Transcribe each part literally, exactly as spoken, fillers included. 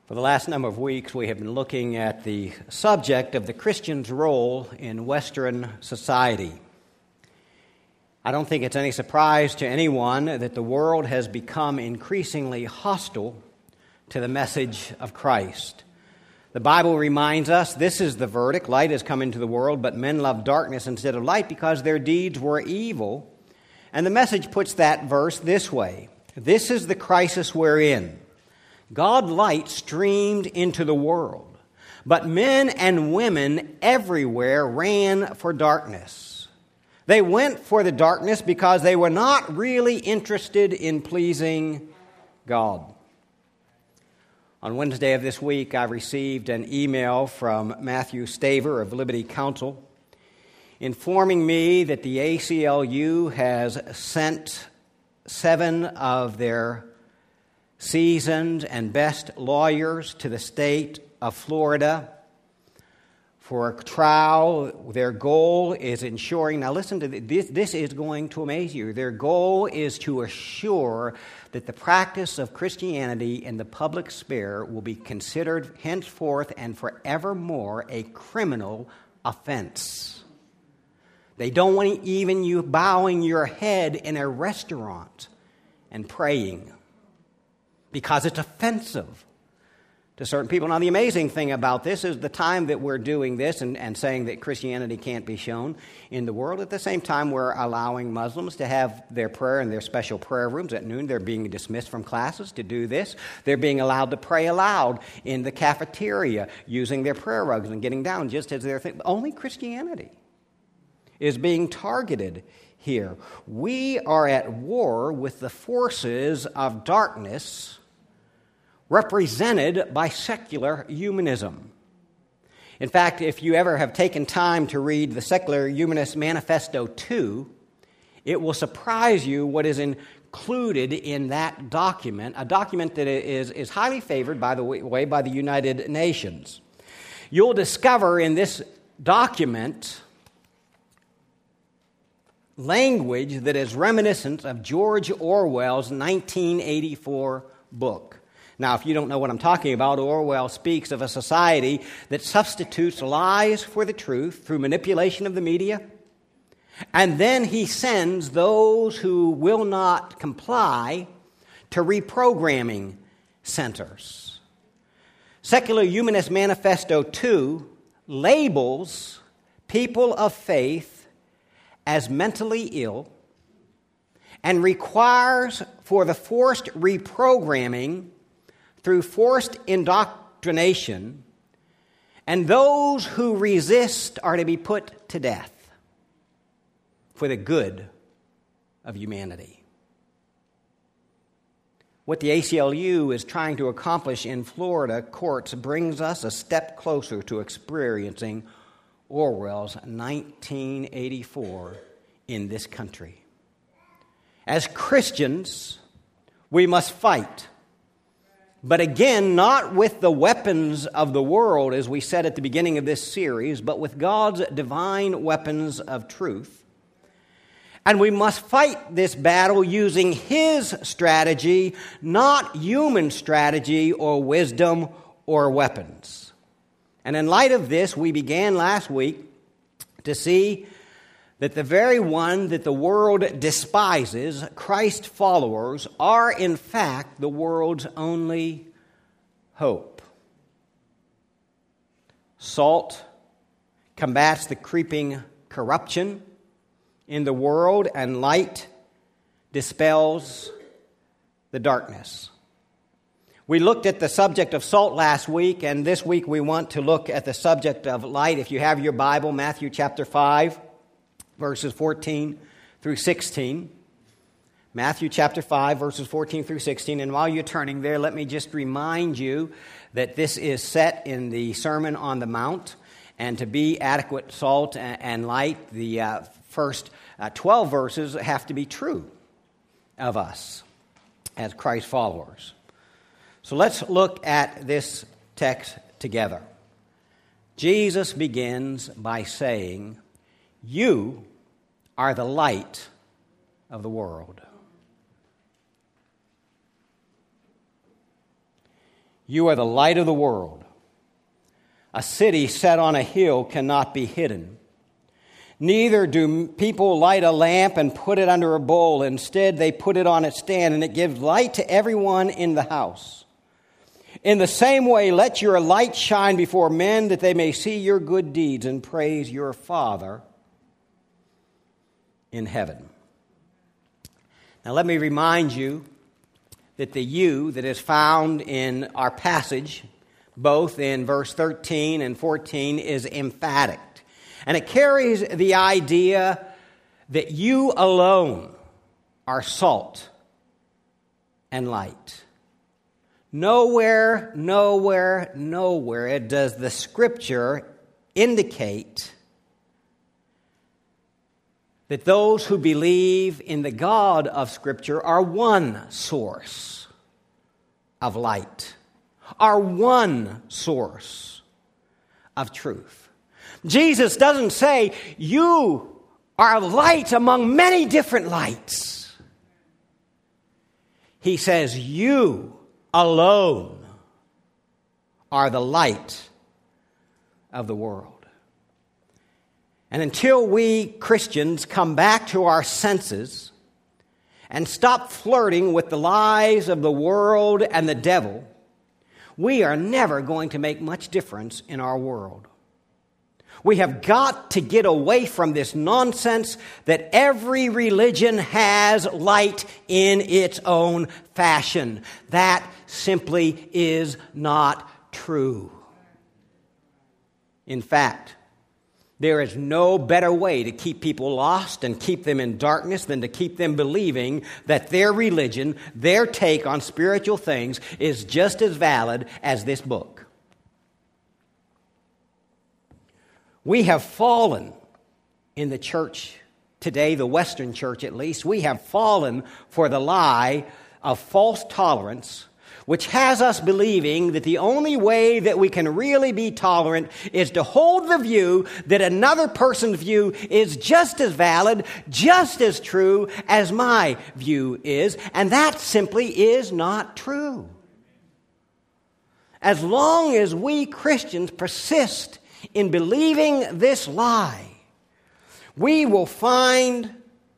For the last number of weeks, we have been looking at the subject of the Christian's role in Western society. I don't think it's any surprise to anyone that the world has become increasingly hostile to the message of Christ. The Bible reminds us this is the verdict: light has come into the world, but men love darkness instead of light because their deeds were evil. And the message puts that verse this way: this is the crisis we're in. God's light streamed into the world, but men and women everywhere ran for darkness. They went for the darkness because they were not really interested in pleasing God. On Wednesday of this week, I received an email from Matthew Staver of Liberty Counsel informing me that the A C L U has sent seven of their seasoned and best lawyers to the state of Florida for a trial. Their goal is ensuring, now listen to this, this is going to amaze you. Their goal is to assure that the practice of Christianity in the public sphere will be considered henceforth and forevermore a criminal offense. They don't want even you bowing your head in a restaurant and praying, because it's offensive to certain people. Now, the amazing thing about this is the time that we're doing this and, and saying that Christianity can't be shown in the world, at the same time we're allowing Muslims to have their prayer in their special prayer rooms at noon. They're being dismissed from classes to do this. They're being allowed to pray aloud in the cafeteria using their prayer rugs and getting down just as they're thinking. Only Christianity is being targeted here. We are at war with the forces of darkness represented by secular humanism. In fact, if you ever have taken time to read the Secular Humanist Manifesto two, it will surprise you what is included in that document, a document that is, is highly favored, by the way, by the United Nations. You'll discover in this document language that is reminiscent of George Orwell's nineteen eighty-four book. Now, if you don't know what I'm talking about, Orwell speaks of a society that substitutes lies for the truth through manipulation of the media, and then he sends those who will not comply to reprogramming centers. Secular Humanist Manifesto two labels people of faith as mentally ill and requires for the forced reprogramming through forced indoctrination, and those who resist are to be put to death for the good of humanity. What the A C L U is trying to accomplish in Florida courts brings us a step closer to experiencing Orwell's nineteen eighty-four in this country. As Christians, we must fight. But again, not with the weapons of the world, as we said at the beginning of this series, but with God's divine weapons of truth. And we must fight this battle using His strategy, not human strategy or wisdom or weapons. And in light of this, we began last week to see that the very one that the world despises, Christ followers, are in fact the world's only hope. Salt combats the creeping corruption in the world, and light dispels the darkness. We looked at the subject of salt last week, and this week we want to look at the subject of light. If you have your Bible, Matthew chapter five, verses fourteen through sixteen. Matthew chapter five, verses fourteen through sixteen. And while you're turning there, let me just remind you that this is set in the Sermon on the Mount. And to be adequate salt and light, the uh, first uh, twelve verses have to be true of us as Christ followers. So let's look at this text together. Jesus begins by saying, "You are the light of the world." You are the light of the world. A city set on a hill cannot be hidden. Neither do people light a lamp and put it under a bowl. Instead, they put it on its stand, and it gives light to everyone in the house. In the same way, let your light shine before men, that they may see your good deeds and praise your Father in heaven. Now, let me remind you that the you that is found in our passage, both in verse thirteen and fourteen, is emphatic. And it carries the idea that you alone are salt and light. Nowhere, nowhere, nowhere does the Scripture indicate that those who believe in the God of Scripture are one source of light, are one source of truth. Jesus doesn't say, you are a light among many different lights. He says, you alone are the light of the world. And until we Christians come back to our senses and stop flirting with the lies of the world and the devil, we are never going to make much difference in our world. We have got to get away from this nonsense that every religion has light in its own fashion. That simply is not true. In fact, there is no better way to keep people lost and keep them in darkness than to keep them believing that their religion, their take on spiritual things, is just as valid as this book. We have fallen in the church today, the Western church at least. We have fallen for the lie of false tolerance, which has us believing that the only way that we can really be tolerant is to hold the view that another person's view is just as valid, just as true as my view is, and that simply is not true. As long as we Christians persist in believing this lie, we will find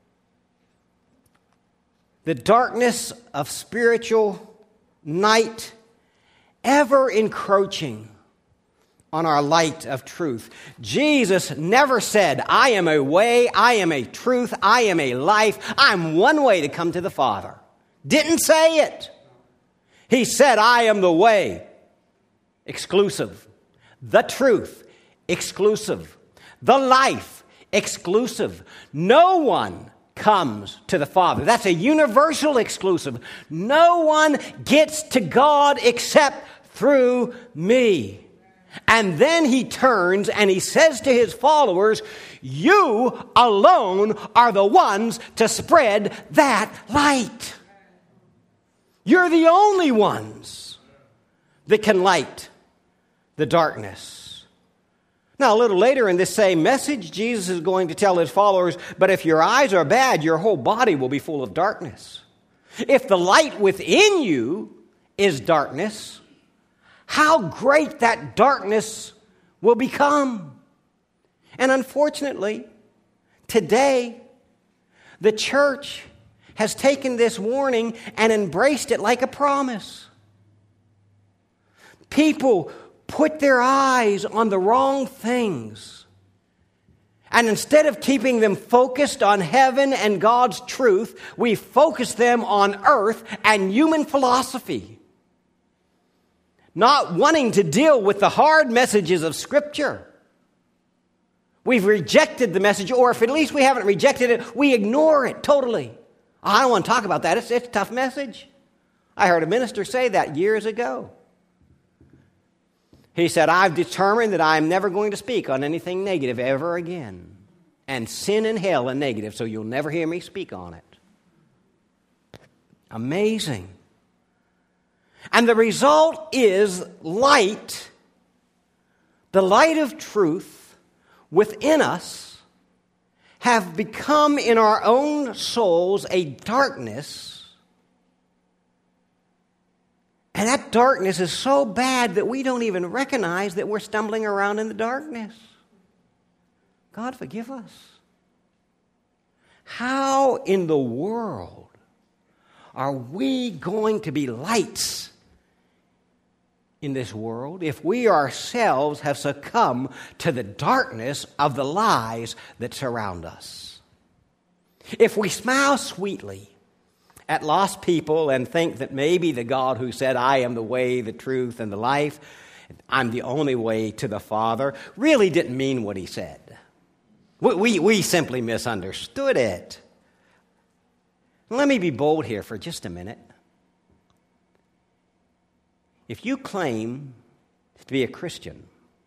the darkness of spiritual night ever encroaching on our light of truth. Jesus never said, I am a way, I am a truth, I am a life, I'm one way to come to the Father. Didn't say it. He said, I am the way, exclusive. The truth, exclusive. The life, exclusive. No one comes to the Father. That's a universal exclusive. No one gets to God except through me. And then he turns and he says to his followers, you alone are the ones to spread that light. You're the only ones that can light the darkness. Now, a little later in this same message, Jesus is going to tell his followers, but if your eyes are bad, your whole body will be full of darkness. If the light within you is darkness, how great that darkness will become. And unfortunately, today, the church has taken this warning and embraced it like a promise. People put their eyes on the wrong things. And instead of keeping them focused on heaven and God's truth, we focus them on earth and human philosophy. Not wanting to deal with the hard messages of Scripture. We've rejected the message, or if at least we haven't rejected it, we ignore it totally. I don't want to talk about that. It's, it's a tough message. I heard a minister say that years ago. He said, I've determined that I'm never going to speak on anything negative ever again. And sin and hell are negative, so you'll never hear me speak on it. Amazing. And the result is light, the light of truth within us, have become in our own souls a darkness. And that darkness is so bad that we don't even recognize that we're stumbling around in the darkness. God forgive us. How in the world are we going to be lights in this world if we ourselves have succumbed to the darkness of the lies that surround us? If we smile sweetly at lost people and think that maybe the God who said, I am the way, the truth, and the life, I'm the only way to the Father, really didn't mean what he said. We, we, we simply misunderstood it. Let me be bold here for just a minute. If you claim to be a Christian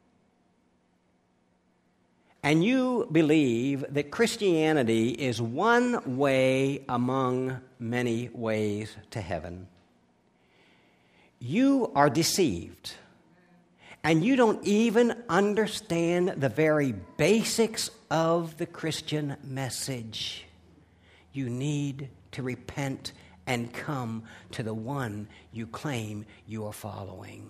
and you believe that Christianity is one way among many ways to heaven, you are deceived. And you don't even understand the very basics of the Christian message. You need to repent and come to the one you claim you are following.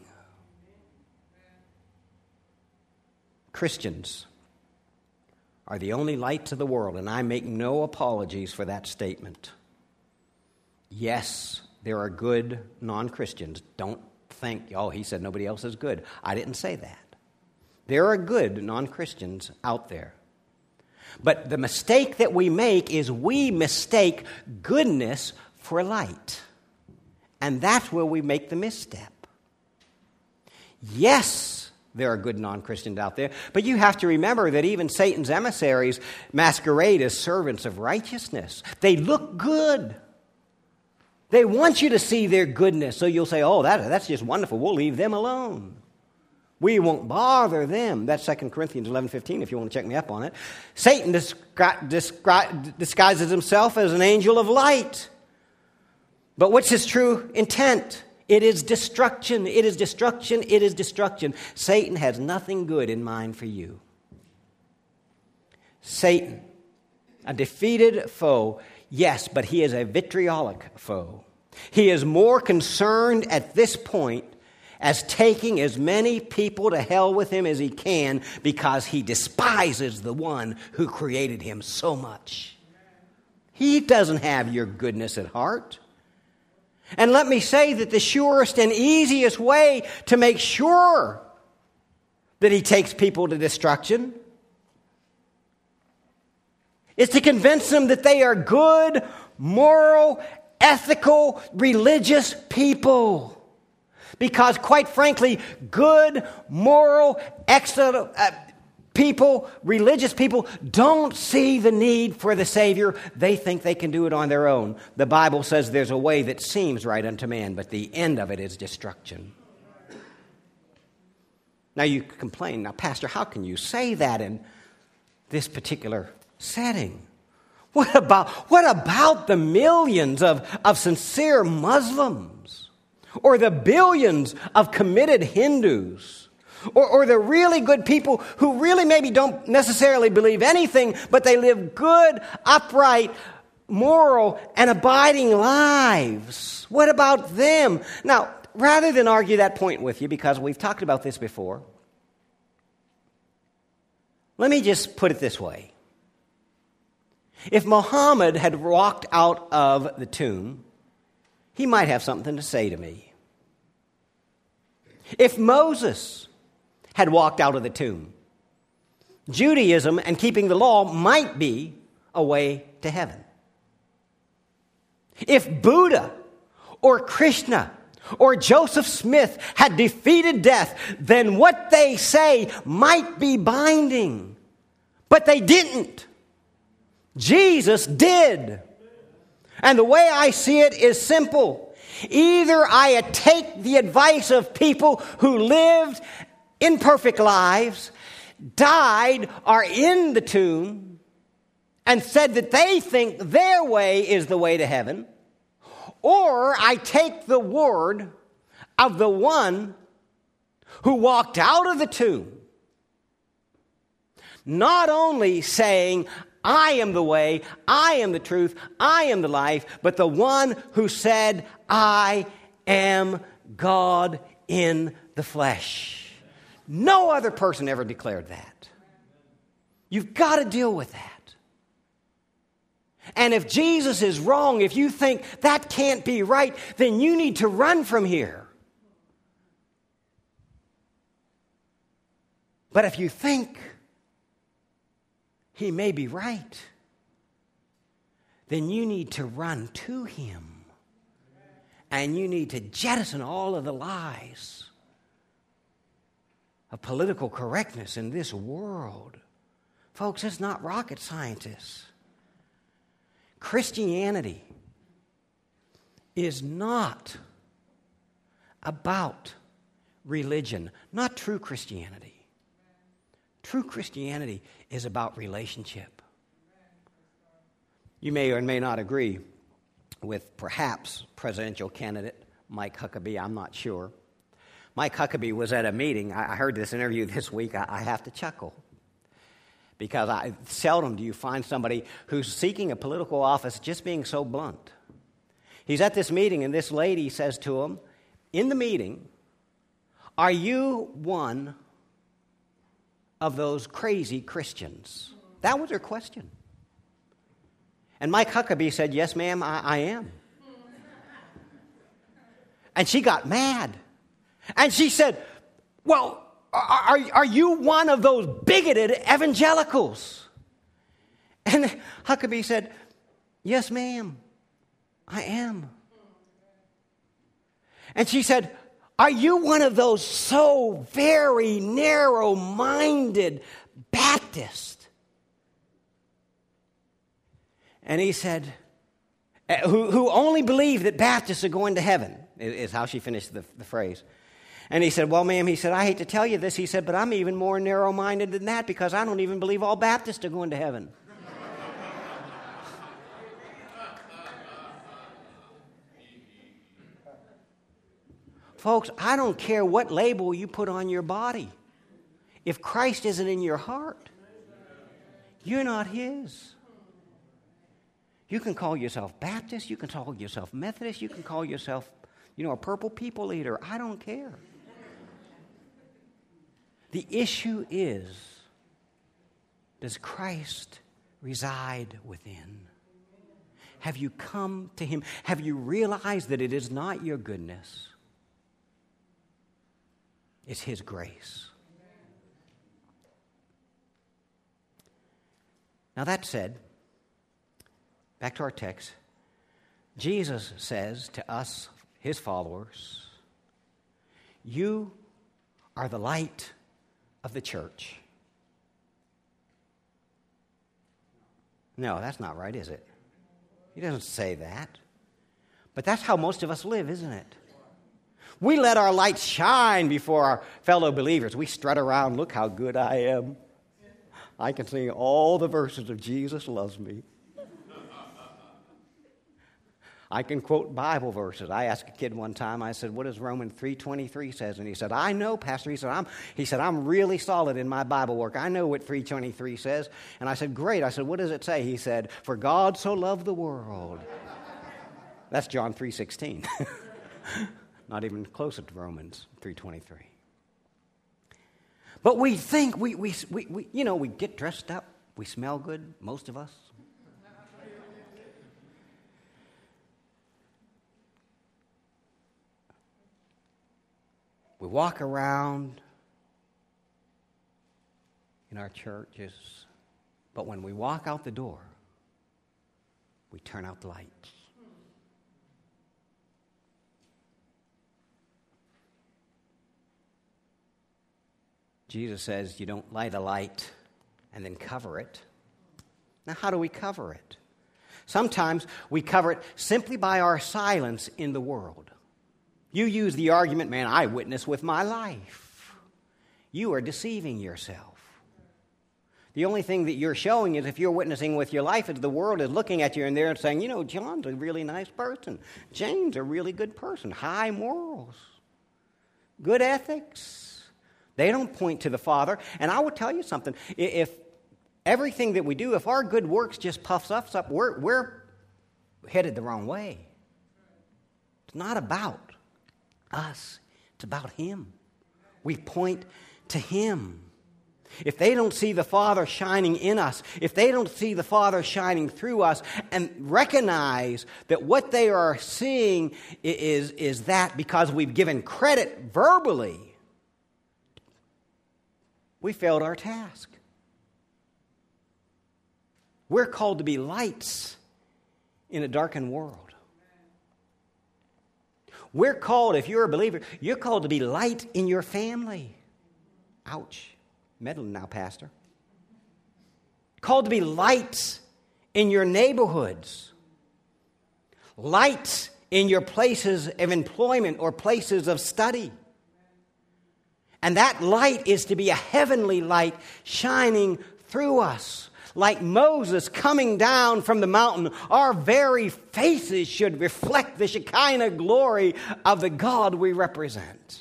Christians are the only lights of the world, and I make no apologies for that statement. Yes, there are good non-Christians. Don't think, oh, he said nobody else is good. I didn't say that. There are good non-Christians out there. But the mistake that we make is we mistake goodness for light. And that's where we make the misstep. Yes, there are good non-Christians out there, but you have to remember that even Satan's emissaries masquerade as servants of righteousness. They look good. They want you to see their goodness, so you'll say, oh, that, that's just wonderful. We'll leave them alone. We won't bother them. That's Second Corinthians eleven fifteen, if you want to check me up on it. Satan disgu- disgu- disguises himself as an angel of light. But what's his true intent? It is destruction. It is destruction. It is destruction. Satan has nothing good in mind for you. Satan, a defeated foe, yes, but he is a vitriolic foe. He is more concerned at this point as taking as many people to hell with him as he can because he despises the one who created him so much. He doesn't have your goodness at heart. And let me say that the surest and easiest way to make sure that he takes people to destruction is to convince them that they are good, moral, ethical, religious people. Because, quite frankly, good, moral, excellent uh, people, religious people, don't see the need for the Savior. They think they can do it on their own. The Bible says there's a way that seems right unto man, but the end of it is destruction. Now you complain, now, Pastor, how can you say that in this particular setting? What about, what about the millions of, of sincere Muslims? Or the billions of committed Hindus? Or, or the really good people who really maybe don't necessarily believe anything, but they live good, upright, moral, and abiding lives? What about them? Now, rather than argue that point with you, because we've talked about this before, let me just put it this way. If Muhammad had walked out of the tomb, he might have something to say to me. If Moses had walked out of the tomb, Judaism and keeping the law might be a way to heaven. If Buddha or Krishna or Joseph Smith had defeated death, then what they say might be binding. But they didn't. Jesus did. And the way I see it is simple. Either I take the advice of people who lived imperfect lives, died, are in the tomb, and said that they think their way is the way to heaven, or I take the word of the one who walked out of the tomb, not only saying, I am the way, I am the truth, I am the life, but the one who said, I am God in the flesh. No other person ever declared that. You've got to deal with that. And if Jesus is wrong, if you think that can't be right, then you need to run from here. But if you think he may be right, then you need to run to him. And you need to jettison all of the lies of political correctness in this world. Folks, it's not rocket scientists. Christianity is not about religion, not true Christianity. True Christianity is about relationship. You may or may not agree with perhaps presidential candidate Mike Huckabee. I'm not sure. Mike Huckabee was at a meeting. I heard this interview this week. I have to chuckle because I, seldom do you find somebody who's seeking a political office just being so blunt. He's at this meeting, and this lady says to him in the meeting, "Are you one of those crazy Christians?" That was her question. And Mike Huckabee said, "Yes, ma'am, I, I am." And she got mad. And she said, "Well, are, are you one of those bigoted evangelicals?" And Huckabee said, "Yes, ma'am, I am." And she said, "Are you one of those so very narrow-minded Baptists?" And he said, who, who only believe that Baptists are going to heaven, is how she finished the, the phrase. And he said, "Well, ma'am," he said, "I hate to tell you this," he said, "but I'm even more narrow-minded than that because I don't even believe all Baptists are going to heaven." Folks, I don't care what label you put on your body. If Christ isn't in your heart, you're not his. You can call yourself Baptist, you can call yourself Methodist, you can call yourself, you know, a purple people eater. I don't care. The issue is, does Christ reside within? Have you come to him? Have you realized that it is not your goodness? It's his grace. Now that said, back to our text. Jesus says to us, his followers, "You are the light of the church." No, that's not right, is it? He doesn't say that. But that's how most of us live, isn't it? We let our light shine before our fellow believers. We strut around, "Look how good I am. I can sing all the verses of Jesus Loves Me. I can quote Bible verses." I asked a kid one time, I said, "What does Romans three twenty-three says?" And he said, "I know, Pastor." He said, I'm, he said, "I'm really solid in my Bible work. I know what three twenty-three says." And I said, "Great." I said, "What does it say?" He said, "For God so loved the world." That's John three sixteen. Not even closer to Romans three twenty-three. But we think, we, we, we, we, you know, we get dressed up. We smell good, most of us. We walk around in our churches, but when we walk out the door, we turn out the lights. Jesus says you don't light a light and then cover it. Now, how do we cover it? Sometimes we cover it simply by our silence in the world. You use the argument, "Man, I witness with my life." You are deceiving yourself. The only thing that you're showing is if you're witnessing with your life is the world is looking at you and they're saying, "You know, John's a really nice person. Jane's a really good person. High morals. Good ethics." They don't point to the Father. And I will tell you something. If everything that we do, if our good works just puffs us up, we're, we're headed the wrong way. It's not about us. It's about Him. We point to Him. If they don't see the Father shining in us, if they don't see the Father shining through us, and recognize that what they are seeing is, is that because we've given credit verbally, we failed our task. We're called to be lights in a darkened world. We're called, if you're a believer, you're called to be light in your family. Ouch. Meddling now, Pastor. Called to be lights in your neighborhoods. Lights in your places of employment or places of study. And that light is to be a heavenly light shining through us. Like Moses coming down from the mountain, our very faces should reflect the Shekinah glory of the God we represent.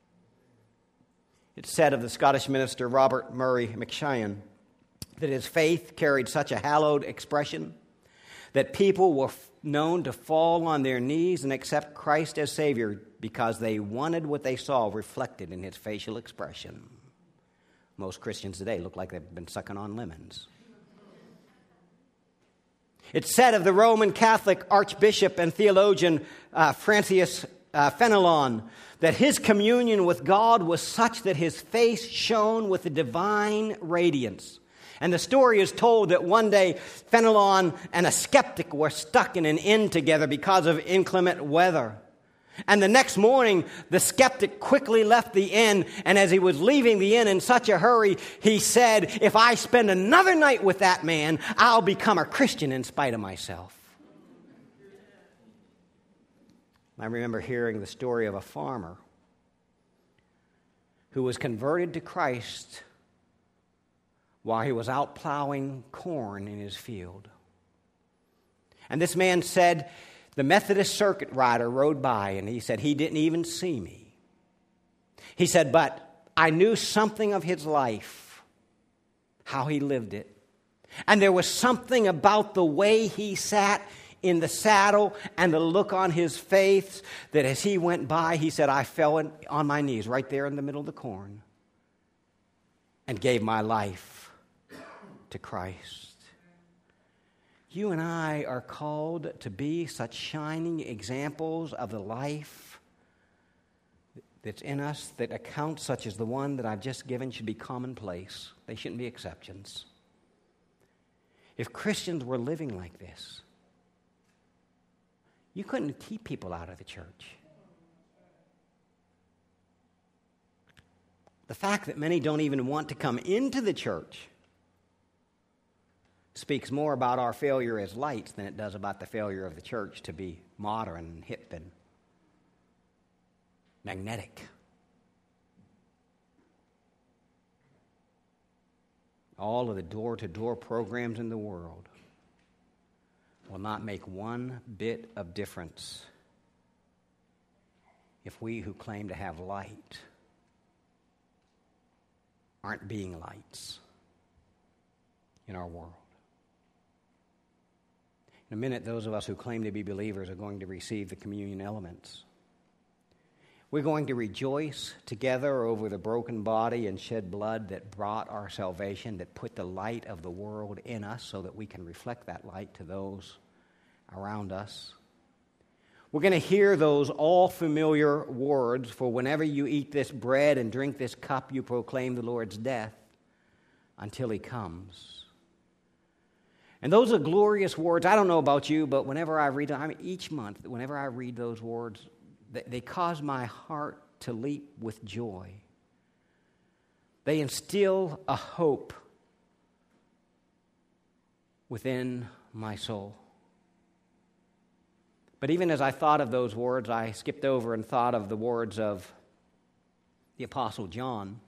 It's said of the Scottish minister Robert Murray McCheyne that his faith carried such a hallowed expression that people were known to fall on their knees and accept Christ as Savior because they wanted what they saw reflected in his facial expression. Most Christians today look like they've been sucking on lemons. It's said of the Roman Catholic Archbishop and theologian uh, Francis uh, Fenelon that his communion with God was such that his face shone with a divine radiance. And the story is told that one day Fenelon and a skeptic were stuck in an inn together because of inclement weather. And the next morning, the skeptic quickly left the inn, and as he was leaving the inn in such a hurry, he said, "If I spend another night with that man, I'll become a Christian in spite of myself." I remember hearing the story of a farmer who was converted to Christ while he was out plowing corn in his field. And this man said, the Methodist circuit rider rode by, and he said he didn't even see me. He said, but I knew something of his life, how he lived it. And there was something about the way he sat in the saddle and the look on his face that as he went by, he said, I fell in, on my knees right there in the middle of the corn and gave my life to Christ. You and I are called to be such shining examples of the life that's in us, that accounts such as the one that I've just given should be commonplace. They shouldn't be exceptions. If Christians were living like this, you couldn't keep people out of the church. The fact that many don't even want to come into the church speaks more about our failure as lights than it does about the failure of the church to be modern and hip and magnetic. All of the door-to-door programs in the world will not make one bit of difference if we who claim to have light aren't being lights in our world. In a minute, those of us who claim to be believers are going to receive the communion elements. We're going to rejoice together over the broken body and shed blood that brought our salvation, that put the light of the world in us so that we can reflect that light to those around us. We're going to hear those all familiar words, for whenever you eat this bread and drink this cup, you proclaim the Lord's death until He comes. And those are glorious words. I don't know about you, but whenever I read them, I mean, each month, whenever I read those words, they, they cause my heart to leap with joy. They instill a hope within my soul. But even as I thought of those words, I skipped over and thought of the words of the Apostle John.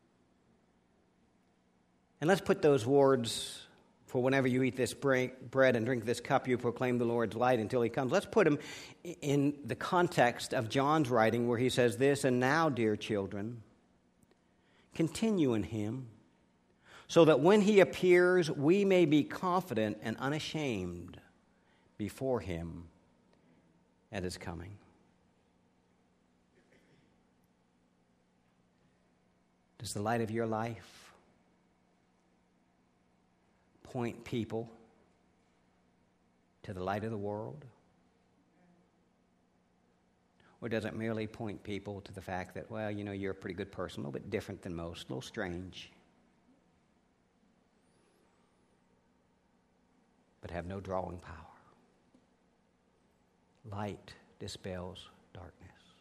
And let's put those words, for whenever you eat this bread and drink this cup, you proclaim the Lord's light until He comes. Let's put them in the context of John's writing where he says this, and now, dear children, continue in Him, so that when He appears, we may be confident and unashamed before Him at His coming. Does the light of your life point people to the light of the world? Or does it merely point people to the fact that, well, you know, you're a pretty good person, a little bit different than most, a little strange, but have no drawing power? Light dispels darkness.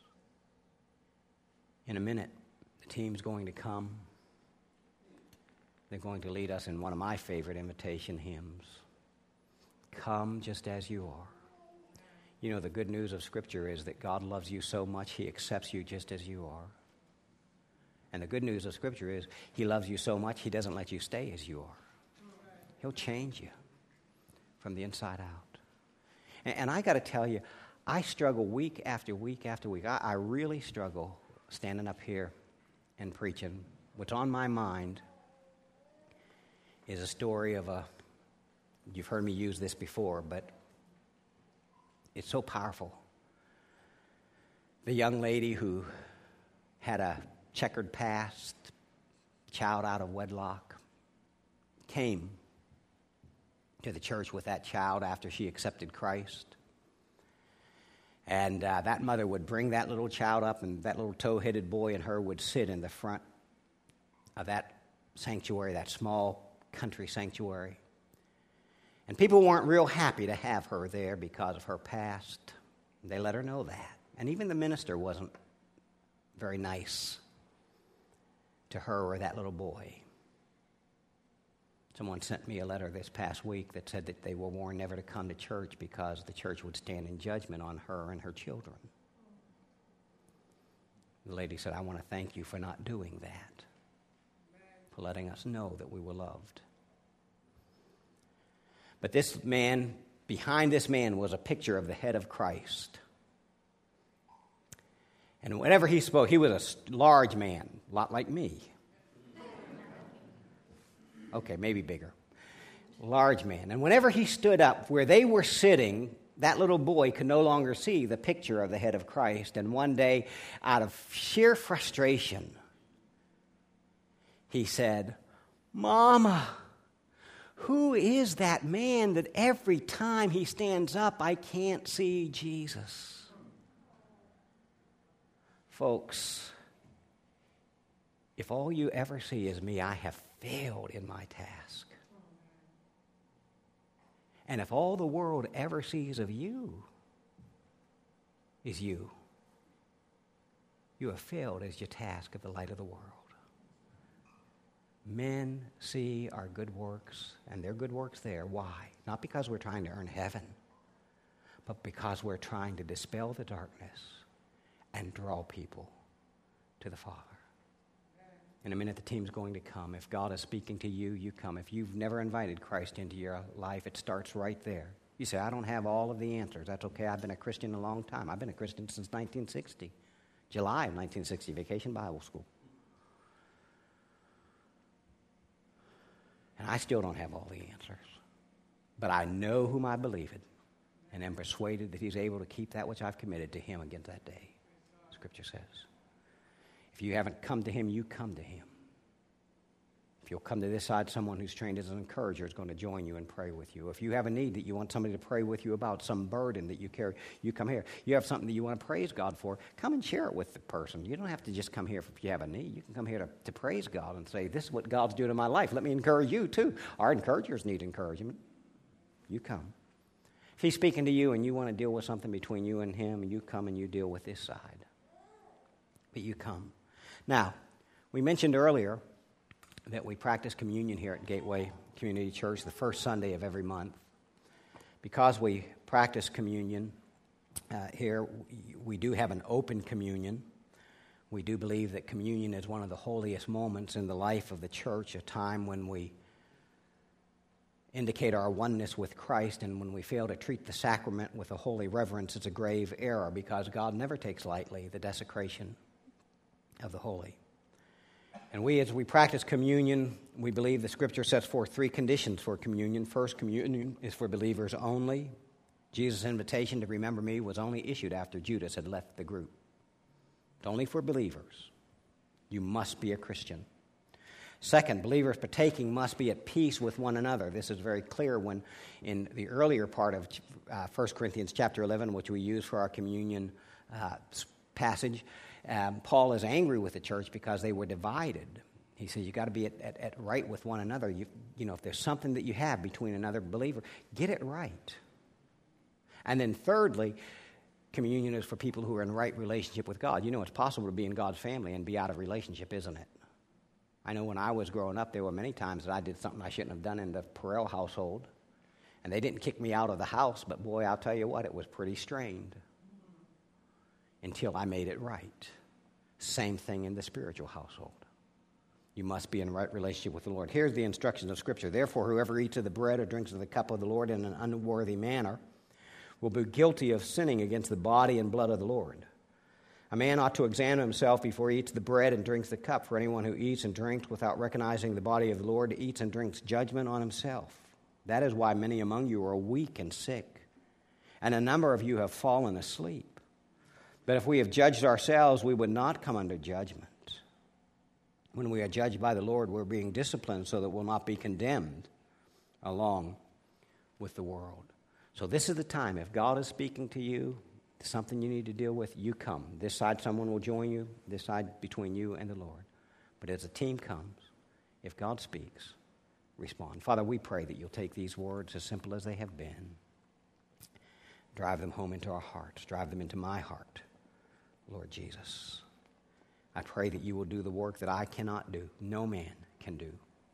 In a minute, the team's going to come. They're going to lead us in one of my favorite invitation hymns. Come just as you are. You know, the good news of Scripture is that God loves you so much, He accepts you just as you are. And the good news of Scripture is He loves you so much, He doesn't let you stay as you are. He'll change you from the inside out. And, and I got to tell you, I struggle week after week after week. I, I really struggle standing up here and preaching. What's on my mind is a story of a, you've heard me use this before, but it's so powerful. The young lady who had a checkered past, child out of wedlock, came to the church with that child after she accepted Christ. And uh, that mother would bring that little child up, and that little tow-headed boy and her would sit in the front of that sanctuary, that small country sanctuary. And people weren't real happy to have her there because of her past. They let her know that. And even the minister wasn't very nice to her or that little boy. Someone sent me a letter this past week that said that they were warned never to come to church because the church would stand in judgment on her and her children. The lady said, I want to thank you for not doing that, for letting us know that we were loved. But this man, behind this man was a picture of the head of Christ. And whenever he spoke, he was a large man, a lot like me. Okay, maybe bigger. Large man. And whenever he stood up where they were sitting, that little boy could no longer see the picture of the head of Christ. And one day, out of sheer frustration, he said, Mama, who is that man that every time he stands up, I can't see Jesus? Folks, if all you ever see is me, I have failed in my task. And if all the world ever sees of you is you, you have failed as your task of the light of the world. Men see our good works, and their good works there. Why? Not because we're trying to earn heaven, but because we're trying to dispel the darkness and draw people to the Father. In a minute, the team's going to come. If God is speaking to you, you come. If you've never invited Christ into your life, it starts right there. You say, I don't have all of the answers. That's okay. I've been a Christian a long time. I've been a Christian since nineteen sixty. July of nineteen sixty, Vacation Bible School. And I still don't have all the answers. But I know whom I believe in, and am persuaded that He's able to keep that which I've committed to Him against that day, Scripture says. If you haven't come to Him, you come to Him. If you'll come to this side, someone who's trained as an encourager is going to join you and pray with you. If you have a need that you want somebody to pray with you about, some burden that you carry, you come here. You have something that you want to praise God for, come and share it with the person. You don't have to just come here if you have a need. You can come here to, to praise God and say, this is what God's doing in my life. Let me encourage you too. Our encouragers need encouragement. You come. If He's speaking to you and you want to deal with something between you and Him, you come and you deal with this side. But you come. Now, we mentioned earlier that we practice communion here at Gateway Community Church the first Sunday of every month. Because we practice communion uh, here, we do have an open communion. We do believe that communion is one of the holiest moments in the life of the church, a time when we indicate our oneness with Christ, and when we fail to treat the sacrament with a holy reverence, it's a grave error, because God never takes lightly the desecration of the holy. And we, as we practice communion, we believe the Scripture sets forth three conditions for communion. First, communion is for believers only. Jesus' invitation to remember me was only issued after Judas had left the group. It's only for believers. You must be a Christian. Second, believers partaking must be at peace with one another. This is very clear when in the earlier part of uh, First Corinthians chapter eleven, which we use for our communion uh, passage, um, Paul is angry with the church because they were divided. He says you got to be at, at, at right with one another. You, you know, if there's something that you have between another believer, get it right. And then thirdly, communion is for people who are in right relationship with God. You know, it's possible to be in God's family and be out of relationship, isn't it? I know when I was growing up, there were many times that I did something I shouldn't have done in the Perel household. And they didn't kick me out of the house, but boy, I'll tell you what, it was pretty strained until I made it right. Same thing in the spiritual household. You must be in right relationship with the Lord. Here's the instructions of Scripture. Therefore, whoever eats of the bread or drinks of the cup of the Lord in an unworthy manner will be guilty of sinning against the body and blood of the Lord. A man ought to examine himself before he eats the bread and drinks the cup. For anyone who eats and drinks without recognizing the body of the Lord eats and drinks judgment on himself. That is why many among you are weak and sick, and a number of you have fallen asleep. But if we have judged ourselves, we would not come under judgment. When we are judged by the Lord, we're being disciplined so that we'll not be condemned along with the world. So this is the time. If God is speaking to you, something you need to deal with, you come. This side, someone will join you. This side, between you and the Lord. But as a team comes, if God speaks, respond. Father, we pray that you'll take these words, as simple as they have been, drive them home into our hearts, drive them into my heart, Lord Jesus. I pray that you will do the work that I cannot do, no man can do.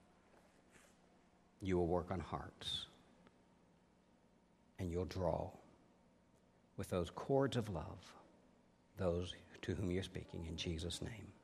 You will work on hearts, and you'll draw with those cords of love those to whom you're speaking, in Jesus' name.